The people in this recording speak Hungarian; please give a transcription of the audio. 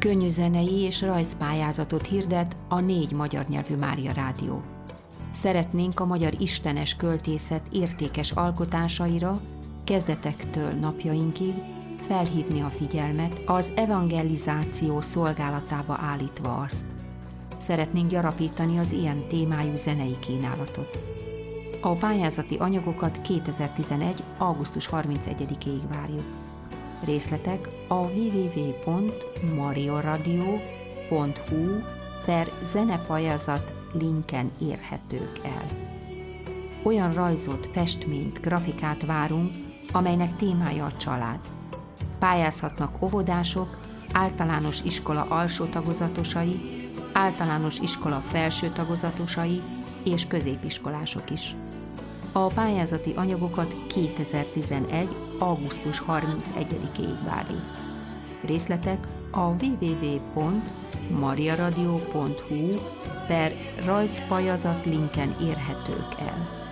Könnyűzenei és rajzpályázatot hirdet a 4 magyar nyelvű Mária Rádió. Szeretnénk a magyar istenes költészet értékes alkotásaira, kezdetektől napjainkig felhívni a figyelmet, az evangelizáció szolgálatába állítva azt. Szeretnénk gyarapítani az ilyen témájú zenei kínálatot. A pályázati anyagokat 2011. augusztus 31-ig várjuk. Részletek a www.marioradio.hu/zenepályázat linken érhetők el. Olyan rajzot, festményt, grafikát várunk, amelynek témája a család. Pályázhatnak óvodások, általános iskola alsó tagozatosai, általános iskola felső tagozatosai és középiskolások is. A pályázati anyagokat 2011. augusztus 31-ig várjuk. Részletek a www.mariaradio.hu/rajzpályázat linken érhetők el.